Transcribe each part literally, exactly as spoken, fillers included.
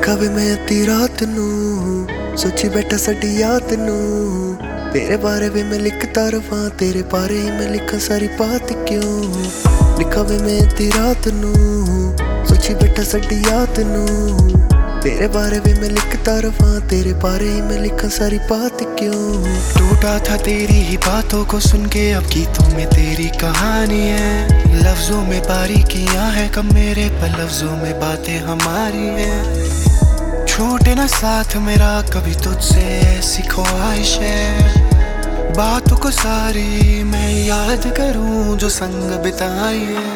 लिखा वे मैं अद्धी रात नू सोची बैठा साडी याद नू तेरे बारे वे मैं लिखता रवां तेरे बारे ही मैं लिखा सारी बात क्यों। लिखा वे मैं अद्धी रात नू सोची बैठा साडी याद नू तेरे बारे वे मैं लिखता रवां तेरे बारे ही मैं लिखा सारी बात क्यों। टूटा था तेरी ही बातों को सुन के अब गीतों में तेरी कहानी है। लफ्जों में बारीकियां हैं कब मेरे पर लफ्जों में बातें हमारी हैं। छूटे ना साथ मेरा कभी तुझसे ऐसी ख्वाहिश है। बातों को सारी मैं याद करूं जो संग बिताई है।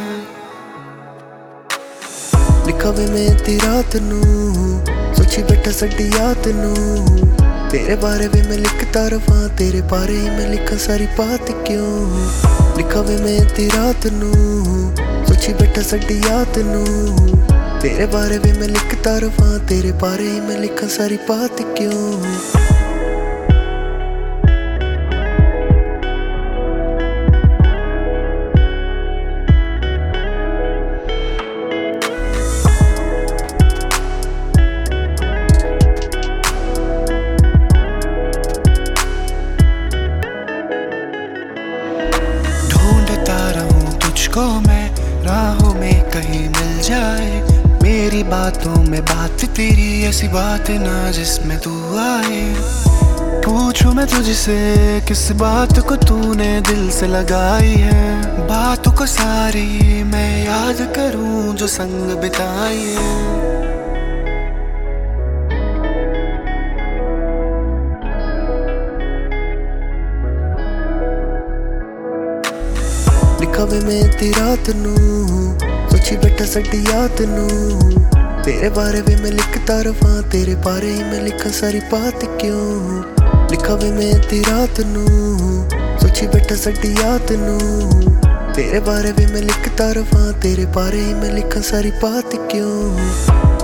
लिखा वे मैं अद्धी रात नू सोची बैठा साडी याद नू तेरे बारे वे मैं लिखता रवां तेरे बारे ही मैं लिखा सारी बात क्यों। लिखा वे मैं अद्धी रात नू सोची बैठा साडी याद नू तेरे बारे वे मैं लिखता रवां तेरे बारे ही मैं लिखा सारी बात क्यों। तुझको मैं राहों में कहीं मिल जाए। मेरी बातों में बात तेरी ऐसी बात ना जिसमें तू आए। पूछूं मैं तुझसे किस बात को तूने दिल से लगाई है। बातों को सारी मैं याद करूं जो संग बिताई है। लिखा वे मैं अद्धी रात नू सोची बैठा साडी याद नू तेरे बारे वे मैं लिखता रवां तेरे बारे ही मैं लिखा सारी बात क्यों। लिखा वे मैं अद्धी रात नू सोची बैठा साडी याद नू तेरे बारे वे मैं लिखता रवां तेरे बारे ही मैं लिखा सारी बात क्यों।